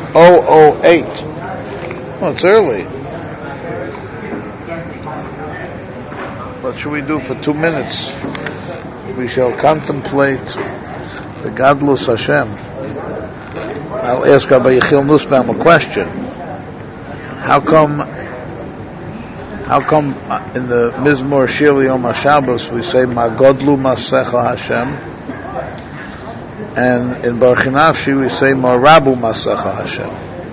008. Well, it's early. What should we do for 2 minutes? We shall contemplate the Gadlus Hashem. I'll ask Rabbi Yechiel Nussbaum a question. How come in the Mizmor Shir Yom HaShabbos we say Magodlu Masecha Hashem, and in Baruch Nafshi we say Marabu Masecha Hashem?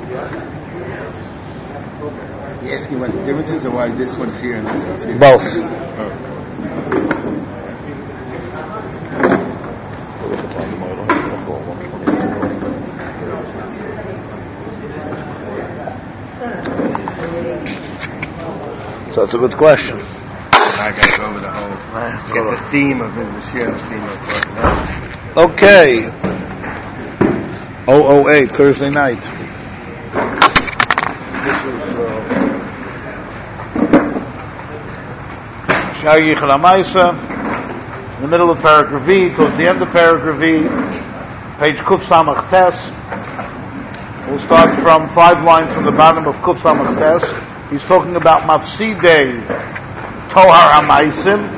You asking what the difference is, or why this one's here and this one's here? Both. So that's a good question. I got to go over the whole, get the theme of his Mashiach, the theme of Okay. 008, Thursday night. This is Shar Yichel HaMaisa, in the middle of Paragraph V, towards the end of Paragraph V, page Kuf Samach Tes. We'll start from 5 lines from the bottom of Kuf Samach Tes. He's talking about Mafsidei Tohar HaMaisim,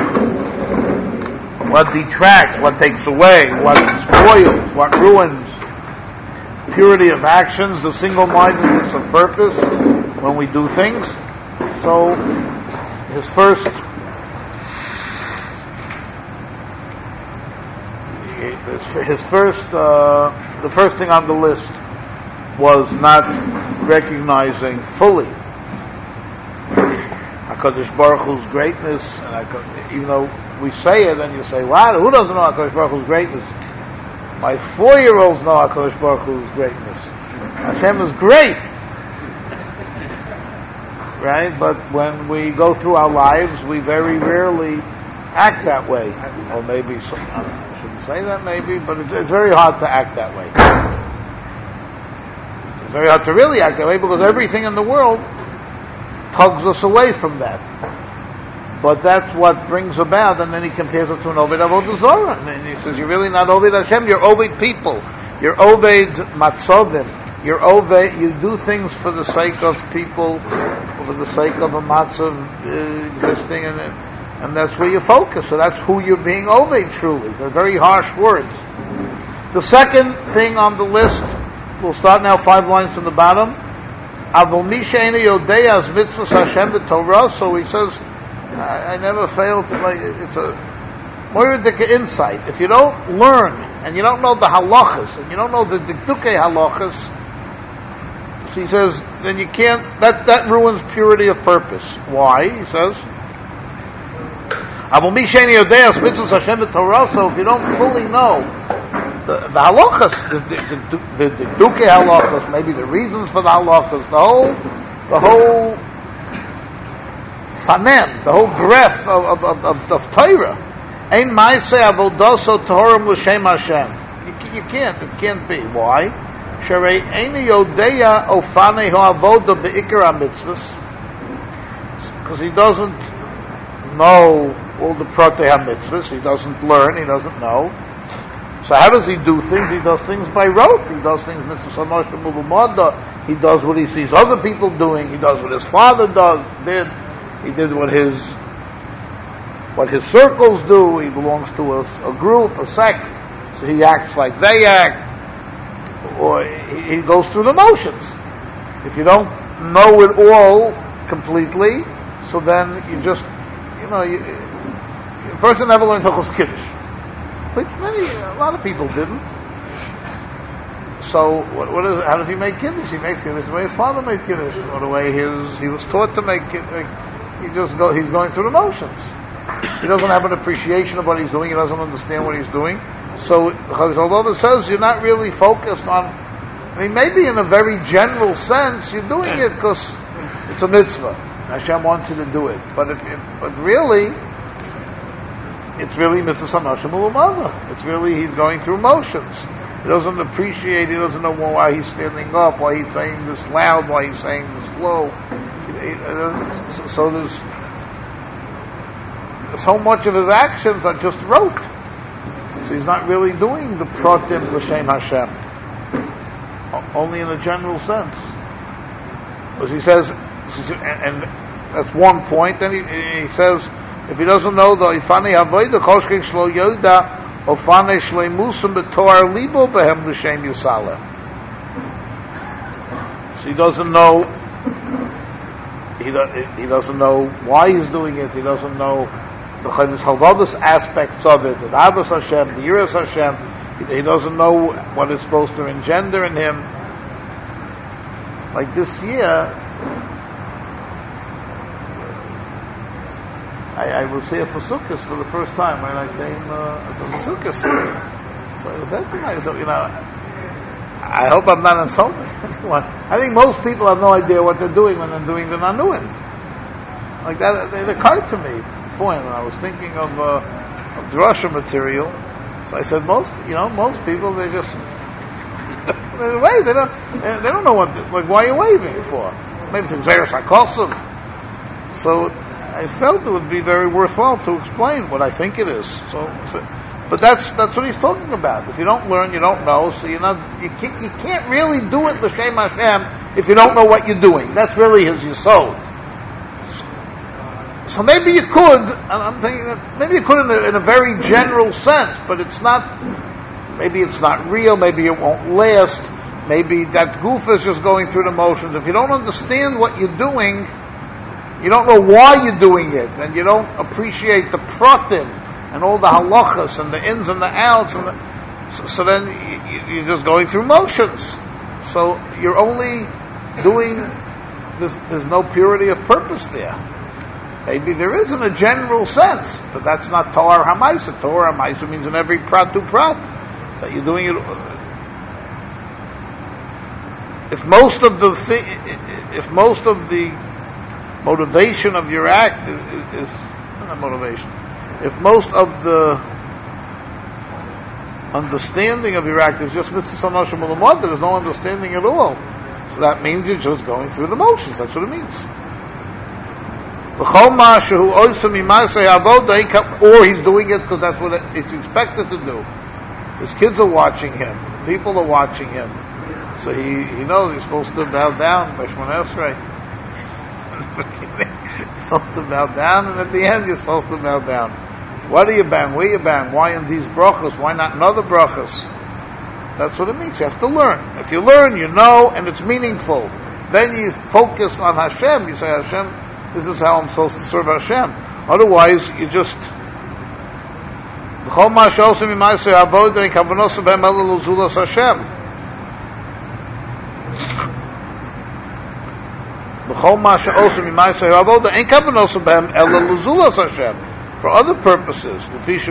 what detracts, what takes away, what spoils, what ruins purity of actions, the single-mindedness of purpose when we do things. So the first thing on the list was not recognizing fully HaKadosh Baruch Hu's greatness, and even though we say it, and you say, "Wow, who doesn't know HaKadosh Baruch Hu's greatness?" My 4-year-olds know HaKadosh Baruch Hu's greatness. Hashem is great, right? But when we go through our lives, we very rarely act that way. Or maybe I shouldn't say that, maybe, but it's very hard to act that way. It's very hard to really act that way because everything in the world tugs us away from that. But that's what brings about, and then he compares it to an Oved Avodah Zorah. And he says, you're really not Oved Hashem, you're Oved people. You're Oved Matzovim. You're Oved, you do things for the sake of people, for the sake of a Matzav existing, and that's where you focus. So that's who you're being Oved truly. They're very harsh words. The second thing on the list, we'll start now 5 lines from the bottom. Avol mi she'eino yodea as mitzvos Hashem the Torah. So he says, I never fail to, it's a more ridiculous insight. If you don't learn, and you don't know the halachas, and you don't know the dikdukei halachas, he says, then you can't, that ruins purity of purpose. Why? He says, Avol mi she'eino yodea as mitzvos Hashem the Torah. So if you don't fully know the halachas, the dikdukei halachas, maybe the reasons for the halachas, the whole fanem, the whole breadth of Torah. Ein ma'aseh avodaso toharim l'shem Hashem. You can't. It can't be. Why? Sharei eini yodeya ofanei ha'avoda be'ikar ha'mitzvos. Because he doesn't know all the protei ha'mitzvos. He doesn't learn. He doesn't know. So how does he do things? He does things by rote. He does things mitzvos hanosh b'muvamada. He does what he sees other people doing. He does what his father did. He did what his circles do. He belongs to a group, a sect, so he acts like they act, or he goes through the motions. If you don't know it all completely, so then you just, a person never learned Hilchos Kiddush, which a lot of people didn't. So how does he make Kiddush? He makes Kiddush the way his father made Kiddush, or the way he was taught to make Kiddush. He's going through the motions. He doesn't have an appreciation of what he's doing. He doesn't understand what he's doing. So although it says you're not really focused on, maybe in a very general sense you're doing it because it's a mitzvah. Hashem wants you to do it. But really, it's really mitzvah Hashem u'umava. It's really he's going through motions. He doesn't appreciate. He doesn't know why he's standing up, why he's saying this loud, why he's saying this low. So there's so much of his actions are just rote. So he's not really doing the pratim l'shem Hashem. only in a general sense. Because he says, and that's one point. Then he says, if he doesn't know the Ifani Havoida, Koshkin Shlo Yoda, Ofane Shlei Musum B'Tor Libo Behem L'Shem Yusale. So he doesn't know. He doesn't know why he's doing it. He doesn't know the Chayvus Halvadas aspects of it, the Abbas Hashem, the Yiras Hashem. He doesn't know what it's supposed to engender in him. Like this year, I will say a Pasukis for the first time when I came as a Pasukis. So I said to myself, I hope I'm not insulting anyone. I think most people have no idea what they're doing when they're doing the Nanuim. Like that, it occurred to me when I was thinking of drasha material. So I said, most people, they just they wave. They don't know what. Like, why are you waving for? Maybe it's Xeris HaKosuv. So I felt it would be very worthwhile to explain what I think it is. But that's what he's talking about. If you don't learn, you don't know. So you can't really do it l'shem Hashem if you don't know what you're doing. That's really his yesod. So maybe you could. I'm thinking that maybe you could in a very general sense, but it's not. Maybe it's not real. Maybe it won't last. Maybe that goof is just going through the motions. If you don't understand what you're doing, you don't know why you're doing it, and you don't appreciate the pratim and all the halachas and the ins and the outs, and so then you're just going through motions. So you're only doing this. There's no purity of purpose there. Maybe there is in a general sense, but that's not Torah Hamaisa. Torah Hamaisa means in every prat to prat that you're doing it. If most of the motivation of your act is not motivation. If most of the understanding of your act is just mitzvah sanashim ulamad, there's no understanding at all. So that means you're just going through the motions. That's what it means. Or he's doing it because that's what it's expected to do. His kids are watching him. People are watching him. So he knows he's supposed to bow down by Shemona Esrei. He's supposed to bow down, and at the end you're supposed to bow down. What are you bowing? Where are you bowing? Why in these brachas? Why not in other brachas? That's what it means. You have to learn. If you learn, you know, and it's meaningful. Then you focus on Hashem. You say, Hashem, this is how I'm supposed to serve Hashem. Otherwise, you just... For other purposes. If he's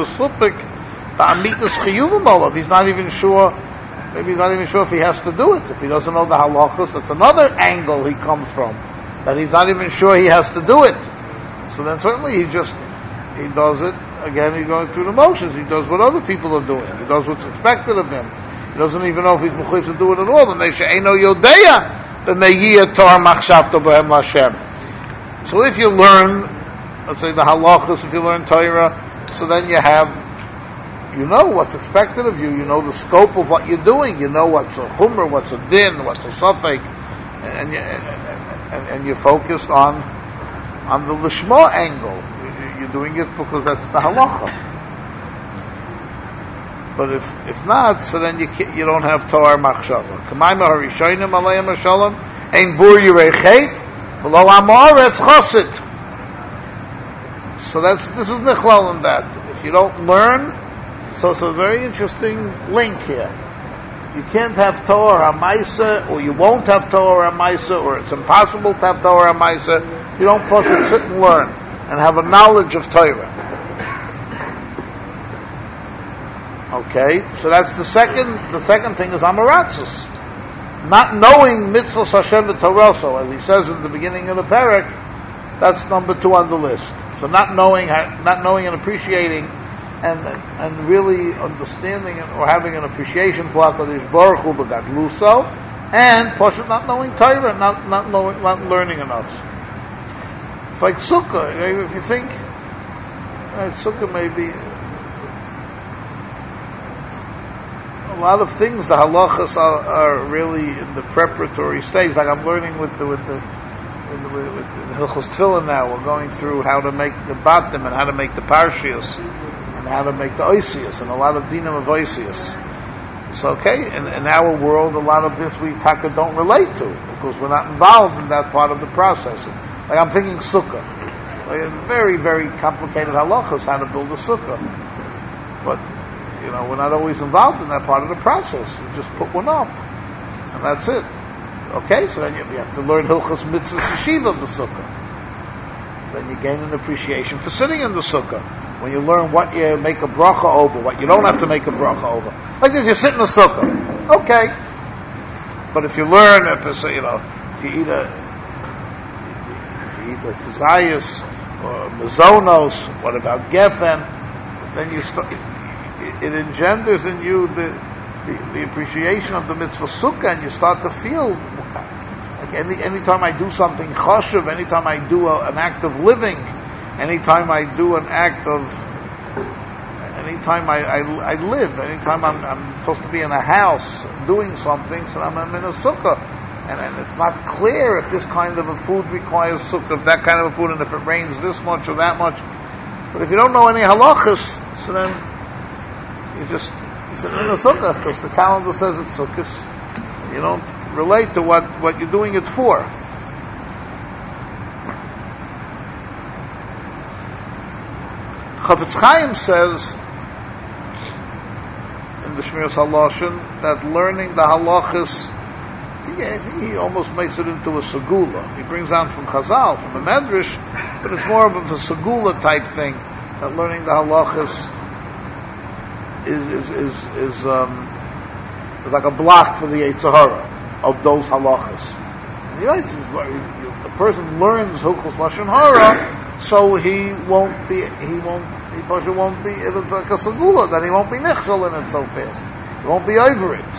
not even sure, maybe he's not even sure if he has to do it. If he doesn't know the halachas, that's another angle he comes from. That he's not even sure he has to do it. So then certainly he does it. Again, he's going through the motions. He does what other people are doing. He does what's expected of him. He doesn't even know if he's mechuyev to do it at all. So if you learn, let's say the halachas, if you learn Torah, so then you know what's expected of you. You know the scope of what you're doing. You know what's a chumrah, what's a din, what's a safek, and you're focused on the lishma angle. You're doing it because that's the halacha. But if not, so then you don't have Torah machshava. K'mayma harishonim alayim hashalom ein bur yirei chet v'lo amoretz chosit. So this is nichlal in that. If you don't learn, so it's a very interesting link here. You can't have Torah Hamaisa, or you won't have Torah Hamaisa, or it's impossible to have Torah Hamaisa. You don't push it, sit and learn, and have a knowledge of Torah. Okay, so that's the second. The second thing is Amaratzis. Not knowing mitzvahs Hashem v'Torah, as he says in the beginning of the parak, that's number 2 on the list. So not knowing and appreciating, and really understanding or having an appreciation for HaKadosh Baruch Hu b'gadluso, and Poshet not knowing Torah, not learning enough. It's like Sukkah. If you think, Sukkah may be a lot of things, the halachas are really in the preparatory stage. Like I'm learning with the Hilchos Tefillin now. We're going through how to make the batim and how to make the parshias and how to make the oisias and a lot of dinim of oisias. So okay, in our world, a lot of this we taka don't relate to because we're not involved in that part of the process. Like I'm thinking sukkah. Like it's very, very complicated halachas how to build a sukkah. But, we're not always involved in that part of the process. We just put one up. And that's it. Okay, so then you have to learn Hilchos Mitzvahs Yeshiva of the sukkah. Then you gain an appreciation for sitting in the sukkah. When you learn what you make a bracha over, what you don't have to make a bracha over. Like this, you sit in the sukkah. Okay. But if you learn, if you eat a kazayas or mazonos, what about geffen? Then it engenders in you the appreciation of the mitzvah sukkah, and you start to feel like anytime I do something chashuv, anytime I do an act of living, anytime I do an act of, anytime I live, anytime I'm supposed to be in a house doing something, so I'm in a sukkah. And it's not clear if this kind of a food requires sukkah, if that kind of a food, and if it rains this much or that much. But if you don't know any halachas, so then you sit in a sukkah because the calendar says it's sukkahs. You don't relate to what you're doing it for. Chafetz Chaim says in the Shmiras HaLashon that learning the halachas, he almost makes it into a segula. He brings down from Chazal, from the Medrash, but it's more of a segula type thing. That learning the halachas is like a block for the Yetzer Hara of those halachas. And the person learns Hilchos Lashon Hara, so he won't be. It's like a segula that he won't be nichshel in it so fast. He won't be over it.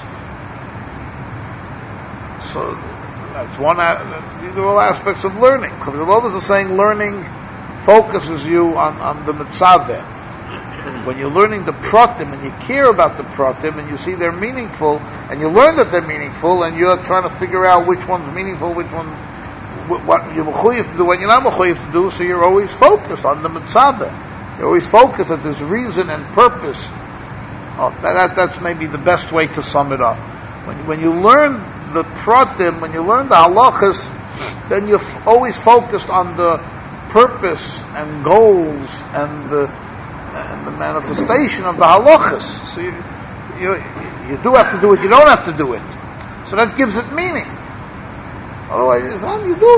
So that's one. These are all aspects of learning. The Lord is saying learning focuses you on the mitzvah. When you're learning the pratim and you care about the pratim and you see they're meaningful and you learn that they're meaningful and you're trying to figure out which one's meaningful, which one, what you're mechuyev to do, what you're not mechuyev to do, so you're always focused on the mitzvah. You're always focused that there's reason and purpose. That's maybe the best way to sum it up. When you learn the pratim, when you learn the halachas, then you're always focused on the purpose and goals and the manifestation of the halachas. So you do have to do it, you don't have to do it. So that gives it meaning. Otherwise, you do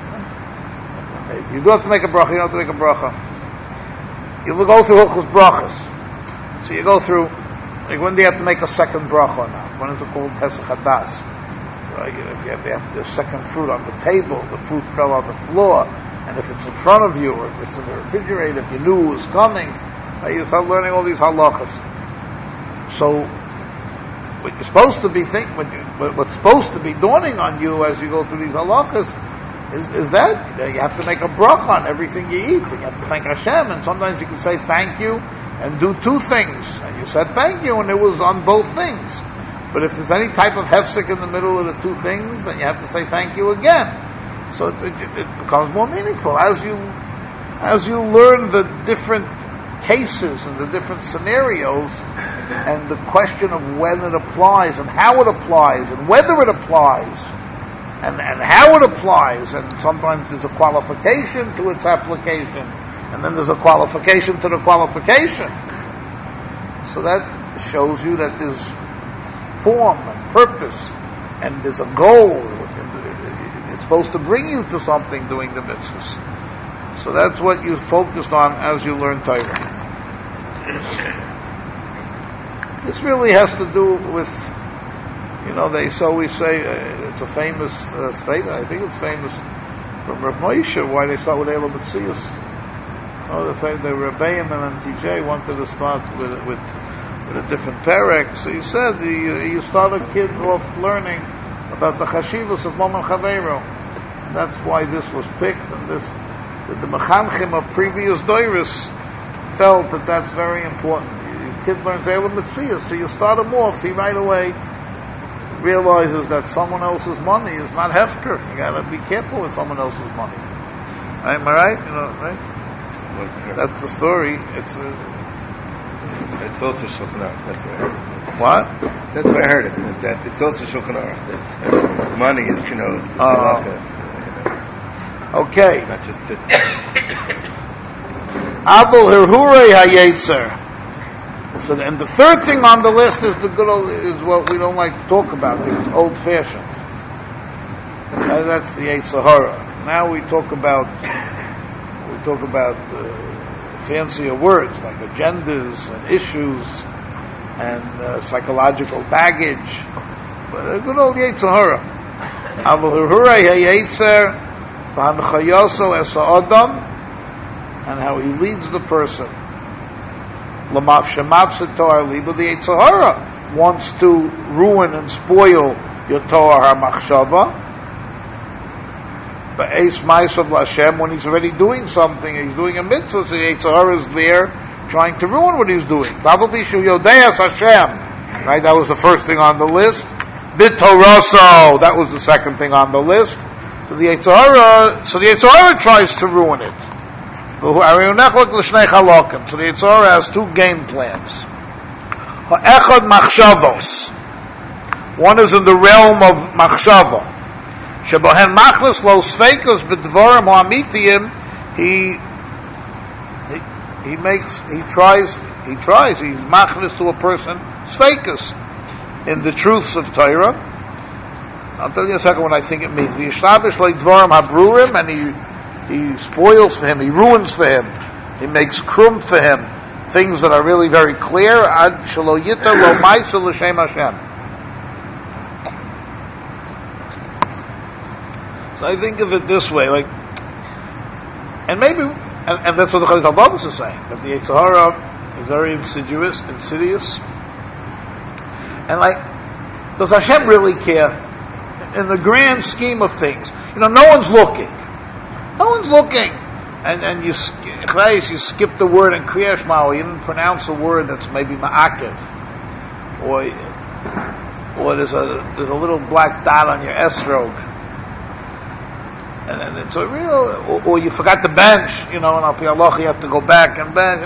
it. You do have to make a bracha, you don't have to make a bracha. You will go through Hilchos brachas. So you go through, like when do you have to make a second bracha or not? When is it called Hesach Hadas? Right? If you have the second fruit on the table, the fruit fell on the floor, and if it's in front of you, or if it's in the refrigerator, if you knew it was coming, you start learning all these halachas. So, what you're supposed to be what's supposed to be dawning on you as you go through these halachas is that you have to make a bracha on everything you eat, and you have to thank Hashem, and sometimes you can say thank you and do two things, and you said thank you, and it was on both things. But if there's any type of hefsek in the middle of the two things, then you have to say thank you again. So it becomes more meaningful as you learn the different cases and the different scenarios, and the question of when it applies and how it applies and whether it applies and how it applies, and sometimes there's a qualification to its application, and then there's a qualification to the qualification. So that shows you that there's form and purpose, and there's a goal. It's supposed to bring you to something doing the mitzvahs. So that's what you focused on as you learn Torah. This really has to do with, we say, it's a famous statement, I think it's famous from Rav Moshe, why they start with Eila B'tzias. The Rebbeim and TJ wanted to start with a different perek. So you said you start a kid off learning about the chashivas of Mom and Chaveiro. That's why this was picked, and the mechanchim of previous doiris felt that that's very important. kid learns Eilam Mitzvah, so you start him off, he right away realizes that someone else's money is not hefker. You gotta be careful with someone else's money. Right? Am I right? You know, right? That's the story. It's also Shulchan Aruch. That's where I heard it. What? That's where I heard it. That it's also Shulchan Aruch. That money is, it's halacha. Okay. Not just sits. Abel Hirhurei HaYetzer. So, and the third thing on the list is the good old, is what we don't like to talk about, because it's old-fashioned. That's the Yetzer Hara. Now we talk about fancier words like agendas and issues and psychological baggage. But the good old Yetzer Hara. Abel Hirhurei HaYetzer V'Hanchayoso Esa Adam, and how he leads the person. But the Yetzer Hara wants to ruin and spoil your Torah HaMachshava. But Eis Ma'asav L'Hashem, when he's already doing something, he's doing a mitzvah, so the Yetzer Hara is there trying to ruin what he's doing. Right, that was the first thing on the list. V'Toraso, that was the second thing on the list. So the Yetzer Hara tries to ruin it. So the Yetzer Hara has two game plans. Echad machshavos. One is in the realm of machshava. Shebohen machlis lo sfeikus b'dvarim ha'amitiyim. He's machlis to a person sfeikus in the truths of Torah. I'll tell you in a second what I think it means. V'yishtabish lo dvarim habrurim, and he spoils for him, he ruins for him, he makes krum for him, things that are really very clear. Ad shelo yita lo ma'isa l'shem Hashem. So I think of it this way, like, and maybe, and that's what the Chayei Tavavos is saying, that the Yetzer Hara is very insidious, and like, does Hashem really care? In the grand scheme of things, no one's looking. No one's looking, and you skip the word in Kriyas Shema, or you didn't pronounce a word that's maybe ma'akev, or there's a little black dot on your esrog, and it's a real, or you forgot to bench, and Al Pi Halacha you have to go back and bench.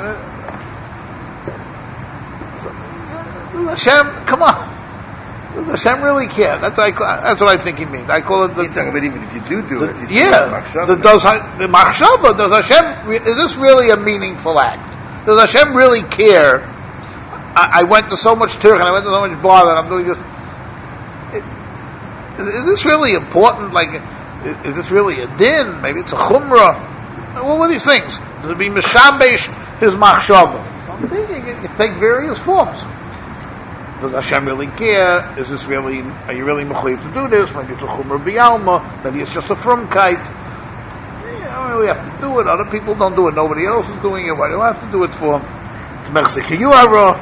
So, Hashem, come on. Does Hashem really care? That's what I think he means. I call it the... He's talking about even if you do it. Does Hashem... Is this really a meaningful act? Does Hashem really care? I went to so much Turk and I went to so much bar that I'm doing this. Is this really important? Like, is this really a din? Maybe it's a chumrah. Well, what are these things? To be mishambesh his machshava. I'm thinking it can take various forms. Does Hashem really care? Are you really mechuyev to do this? Maybe it's a chumrah b'yalma. Maybe it's just a frumkeit. We have to do it. Other people don't do it. Nobody else is doing it. Why do I have to do it for? It's mechzikiyuara.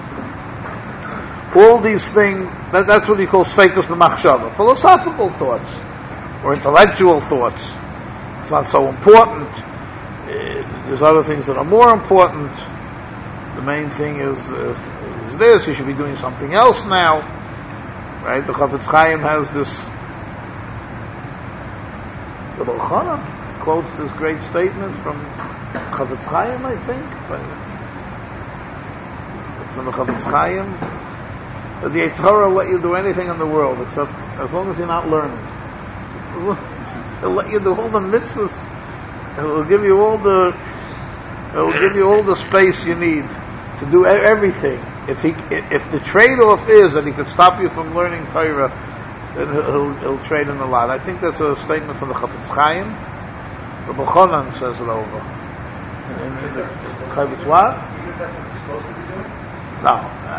All these things, that's what he calls feikus b'machshava. Philosophical thoughts or intellectual thoughts. It's not so important. There's other things that are more important. The main thing is this. You should be doing something else now, right? The Chafetz Chaim has this. The Baruch Hana quotes this great statement from Chafetz Chaim, I think, from the Chafetz Chaim, that the Yetzer Hara will let you do anything in the world except as long as you're not learning. He'll let you do all the mitzvahs. It will give you all the space you need to do everything. If the trade-off is that he could stop you from learning Torah, then he'll trade in a lot. I think that's a statement from the Chafetz Chaim. Rabbi Chonan says it over. In the Chafetz what? No,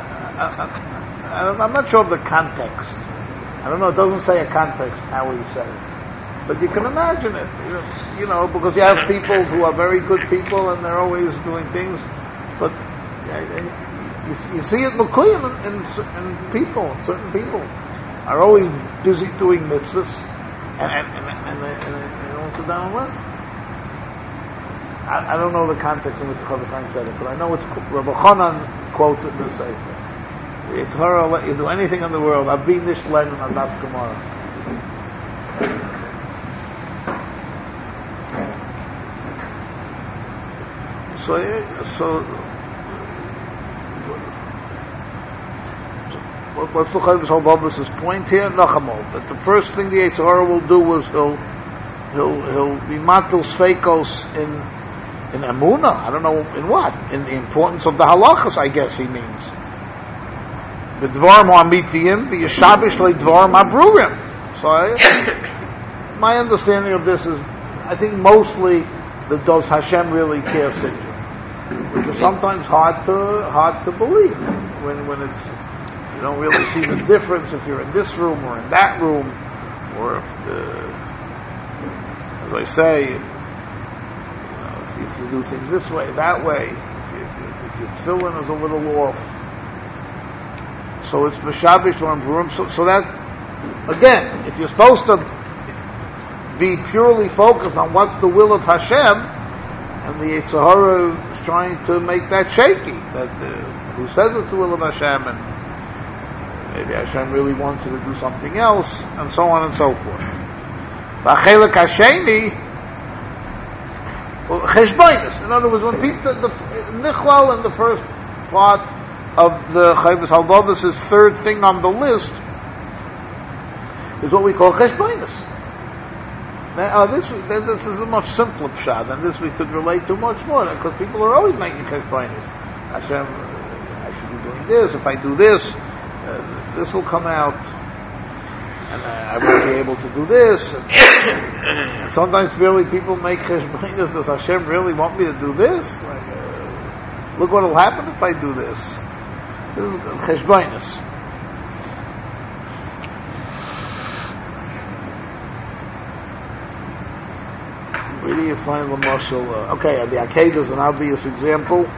I'm not sure of the context. I don't know. It doesn't say a context how he said it. But you can imagine it, because you have people who are very good people and they're always doing things, but you see it mekuyim in people. Certain people are always busy doing mitzvahs, and they don't sit down and learn. I don't know the context in which the Chafetz Chaim said it, but I know it's Rabbi Chonan quote in the Sefer. It's her, I'll let you do anything in the world. I've been this Lenin on that Gemara. So what's the Chavis Halvavus' point here? Nachamol. That the first thing the Yetzer Hara will do is he'll be matil sveikos in Emunah. I don't know in what. In the importance of the halachas, I guess he means. The dvarim ha'amitiyim, the yeshabish le'dvarim ha'brurim. So my understanding of this is, I think mostly that does Hashem really care syndrome, which is sometimes hard to believe when it's, you don't really see the difference if you're in this room or in that room, or if as I say, if you do things this way, that way, if your tefillin is a little off. So it's Meshabish or Purim. So that, again, if you're supposed to be purely focused on what's the will of Hashem, and the Yetzer Hara is trying to make that shaky, that who says it's the will of Hashem, and maybe Hashem really wants you to do something else, and so on and so forth. V'achelek hasheni, cheshbonus. In other words, when people, Nichlal in the first part of the Chavis Halvavus' third thing on the list is what we call cheshbonus. Now, this is a much simpler pshat, and this we could relate to much more, because people are always making cheshbonus. Hashem, I should be doing this. If I do this, this will come out, and I won't be able to do this. And sometimes really people make cheshbonus. Does Hashem really want me to do this? Like, look what will happen if I do this. This is cheshbonus. Where do you find the muscle? Okay, the Akedah is an obvious example.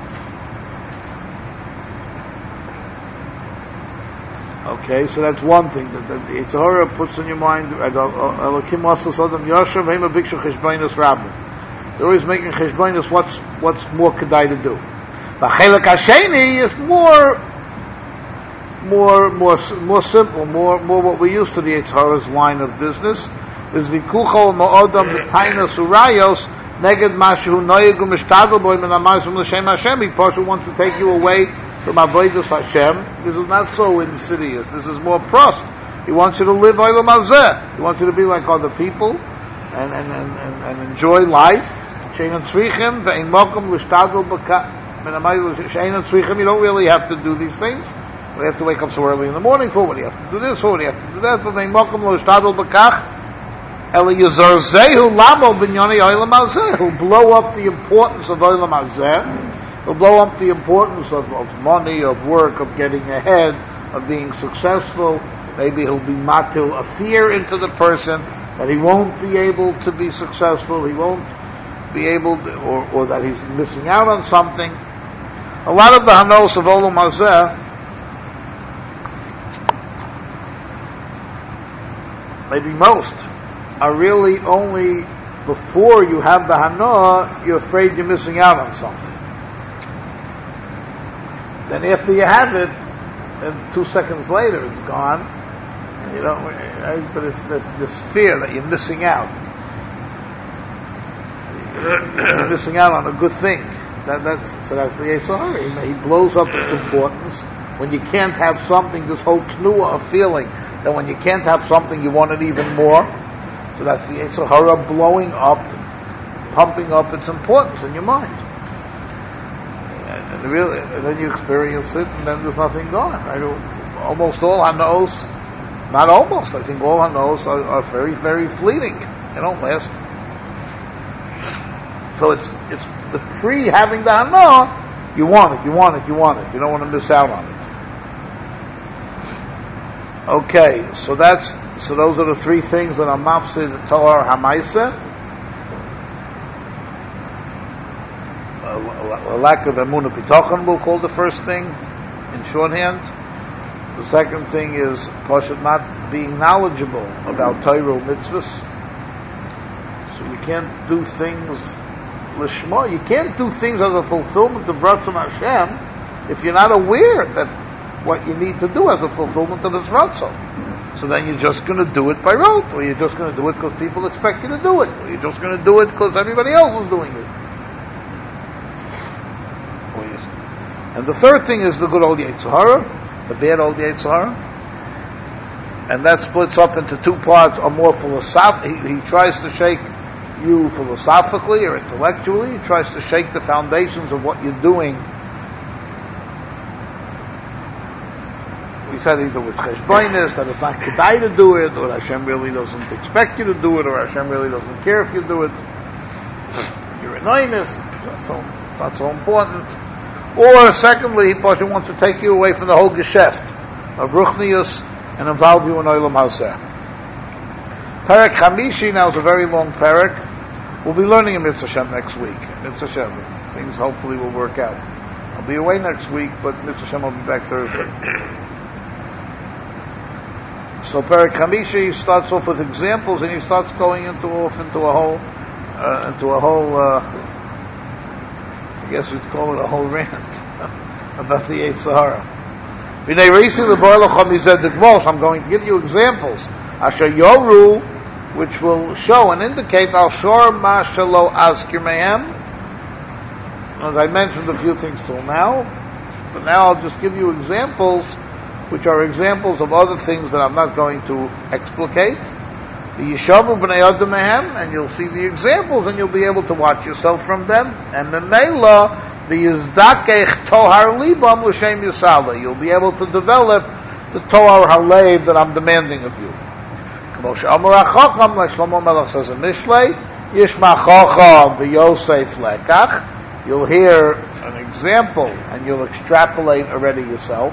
Okay, so that's one thing that the Yetzer Hara puts in your mind. Elokim asas adam yashav hema bikshu cheshbonus rabbi. They're always making cheshbonus. What's more kedai to do? The chelek hasheni is more simple, more what we used to the Yetzer Hara's line of business. Is vikucho ma'odam b'tainas urayos neged mashu noyeg u'mishtadel boy min ha'ma'asim l'shem Hashem. He wants to take you away from avodas Hashem. This is not so insidious. This is more prost. He wants you to live olam hazeh. He wants you to be like other people and enjoy life. She'ein tzrichim ve'ein mokum l'shtadel b'ka min ha'ma'asim she'ein tzrichim. You don't really have to do these things. What do you have to wake up so early in the morning for? What do you have to do this for? What do you have to do that for? Ve'ein mokum l'shtadel b'kach. He'll blow up the importance of Olam Hazeh. He'll blow up the importance of money, of work, of getting ahead, of being successful. Maybe he'll be matil a fear into the person that he won't be able to be successful, he won't be able to, or that he's missing out on something. A lot of the hanos of Olam Hazeh, maybe most, are really only before you have the hana, you're afraid you're missing out on something. Then after you have it, and 2 seconds later it's gone, you know, but it's this fear that you're missing out. You're missing out on a good thing. That's the Yetzer Hara. He blows up its importance. When you can't have something, this whole knuah of feeling that when you can't have something, you want it even more. So that's the Yetzer Hara blowing up, pumping up its importance in your mind. And then you experience it, and then there's nothing gone. Right? Almost all hanos, not almost, I think all hanos are very, very fleeting. They don't last. So it's the pre-having the hana, you want it. You don't want to miss out on it. Okay, so those are the three things that are mafsid Torah hamaisa. A lack of emunah b'tochen we'll call the first thing in shorthand. The second thing is Pashat not being knowledgeable about Torah mitzvahs. So you can't do things lishma. You can't do things as a fulfillment of Ratzon Hashem if you're not aware that what you need to do as a fulfillment of his ratzon. So then you're just going to do it by rote, or you're just going to do it because people expect you to do it, or you're just going to do it because everybody else is doing it. And the third thing is the good old Yetzer Hara, the bad old Yetzer Hara. And that splits up into two parts, a more philosophical. He tries to shake you philosophically or intellectually. He tries to shake the foundations of what you're doing. We said either with cheshbonis, that it's not kedai to do it, or Hashem really doesn't expect you to do it, or Hashem really doesn't care if you do it. You're in oinus, it's not so important. Or secondly, Pasha wants to take you away from the whole geschäft of ruchnius and involve you in olam hazeh. Perek Chamishi now is a very long perek. We'll be learning in Mitzvah Hashem next week. Mitzvah Hashem, things hopefully will work out. I'll be away next week, but Mitzvah Hashem will be back Thursday. So Perek Chamishi starts off with examples, and he starts going into a whole. I guess we'd call it a whole rant about the Yetzer Hara. I'm going to give you examples. Asher Yoru, which will show and indicate Al Shor Ma Shelo Azkir Mehem. As I mentioned a few things till now, but now I'll just give you examples, which are examples of other things that I'm not going to explicate. The Yeshavu B'nei Adam Mehem, and you'll see the examples, and you'll be able to watch yourself from them. And the Meila, the Yizdakech Tohar Libam L'Shem Yisala. You'll be able to develop the Tohar Halev that I'm demanding of you. Like Shlomo Melech says in Mishlei, Yishma Chacham v'Yosef Lekach. You'll hear an example, and you'll extrapolate already yourself.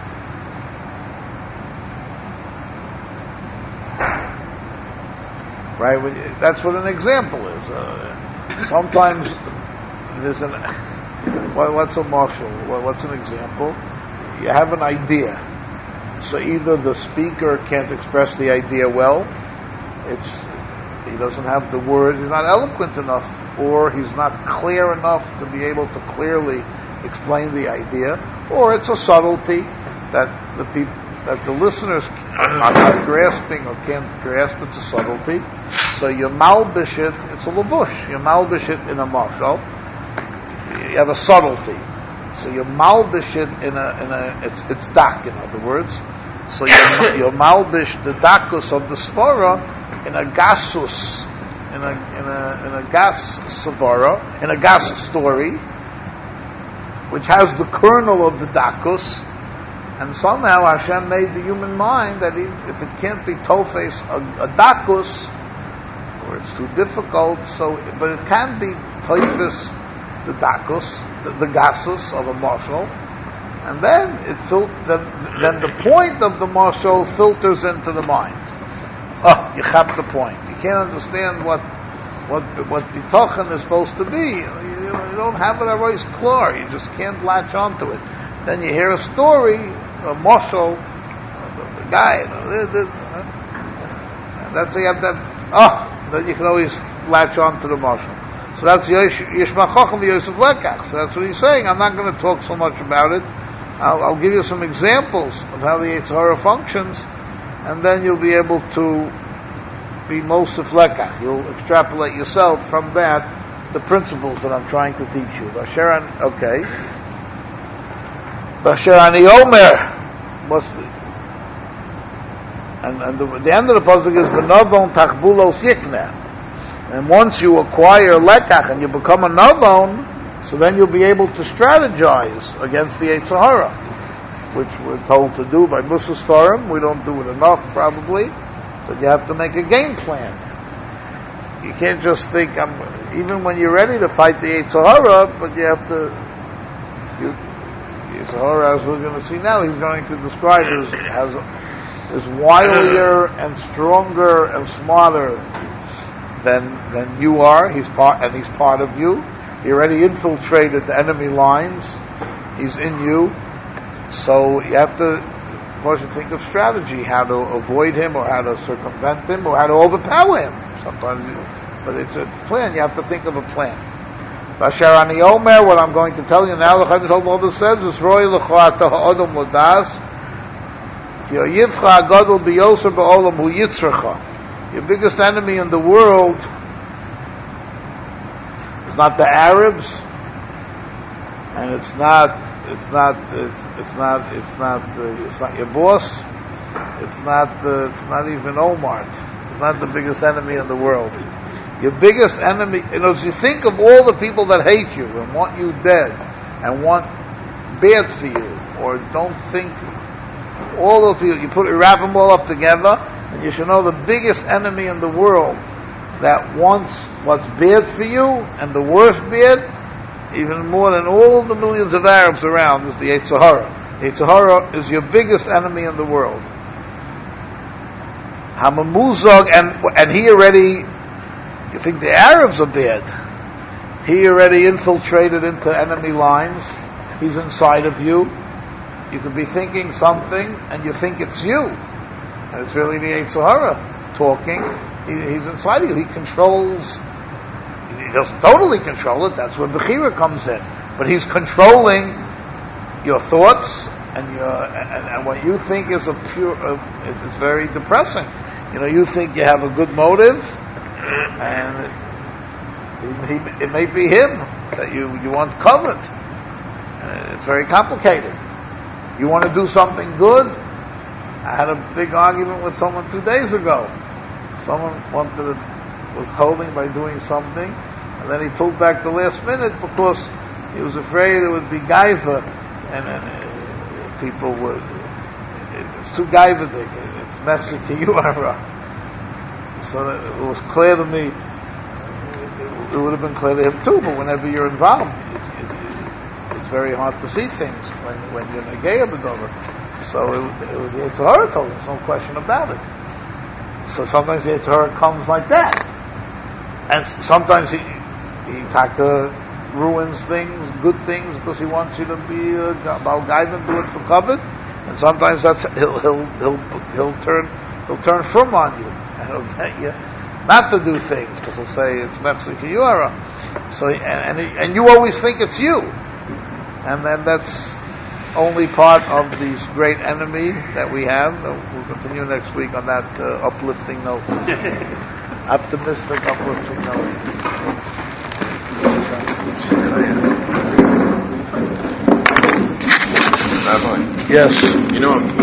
Right? That's what an example is. Sometimes there's what's a marshal? What's an example? You have an idea. So either the speaker can't express the idea well, he doesn't have the words, he's not eloquent enough, or he's not clear enough to be able to clearly explain the idea, or it's a subtlety that the listeners are not grasping or can't grasp. It's a subtlety. So you malbish it, it's a lavush. You malbish it in a marshal. You have a subtlety. So you malbish it it's dak, in other words. So you malbish the dakus of the svara in a gasus, in a gas svara, in a gas story, which has the kernel of the dakus. And somehow Hashem made the human mind that if it can't be tofes a dakus, or it's too difficult, but it can be tofes the dakus, the gasus of a marshal, and then then the point of the marshal filters into the mind. You have the point. You can't understand what bitachon is supposed to be. You don't have it always clear. You just can't latch onto it. Then you hear a story, a marshal, a guy. That's you have that. Then you can always latch on to the marshal. So that's Yishma Chacham v'Yosef Lekach. So that's what he's saying. I'm not going to talk so much about it. I'll give you some examples of how the Yetzer Hara functions, and then you'll be able to be Mosef Lekach. You'll extrapolate yourself from that the principles that I'm trying to teach you. Okay. Basher Ani Omer. And the end of the pasuk is the Navon Tachbulos Yikneh. And once you acquire lekach and you become a Navon, so then you'll be able to strategize against the Yetzer Hara, which we're told to do by Musas Farim. We don't do it enough, probably, but you have to make a game plan. You can't just think, even when you're ready to fight the Yetzer Hara, but you have to. Yetzer Hara, as we're going to see now, he's going to describe is wilier and stronger and smarter than you are. He's part of you. He already infiltrated the enemy lines. He's in you. So you have to, of course, think of strategy, how to avoid him, or how to circumvent him, or how to overpower him. Sometimes, but it's a plan. You have to think of a plan. Vasharani Omer, what I'm going to tell you now, the Chayim Shalom says, is Roy L'choata ha'odom l'das, ki oyivcha agadol biyoser ba'olam hu yitzrecha. Your biggest enemy in the world is not the Arabs, and it's not your boss, it's not even Omar. It's not the biggest enemy in the world. Your biggest enemy, as you think of all the people that hate you and want you dead and want bad for you, or don't think, all those people, you wrap them all up together, and you should know the biggest enemy in the world that wants what's bad for you, and the worst bad, even more than all the millions of Arabs around, is the Yetzer Hara. Yetzer Hara is your biggest enemy in the world. Hamamuzog, and he already, you think the Arabs are bad. He already infiltrated into enemy lines. He's inside of you. You could be thinking something, and you think it's you. And it's really the Yetzer Hara talking. He's inside of you. He controls. He doesn't totally control it. That's where Bechira comes in. But he's controlling your thoughts and what you think is it's very depressing. You think you have a good motive, and it may be him that you want covered. It's very complicated. You want to do something good. I had a big argument with someone 2 days ago. Someone was holding by doing something, and then he pulled back the last minute because he was afraid it would be gaiva, and people would. It's too gaivadik. It's messy to you, Ara. So that it was clear to me. It would have been clear to him too. But whenever you're involved, it's very hard to see things when you're negaya b'dover. So it was the Yetzer Hara told him. There's no question about it. So sometimes the Yetzer Hara comes like that, and sometimes he taka ruins things, good things, because he wants you to be balgaivan, do it for covet, and sometimes he'll turn from on you, and he'll get you not to do things because he'll say it's mefsek yuara. So and you always think it's you, and then that's only part of this great enemy that we have. We'll continue next week on that uplifting note. Optimistic, uplifting note. Rabbi. Yes.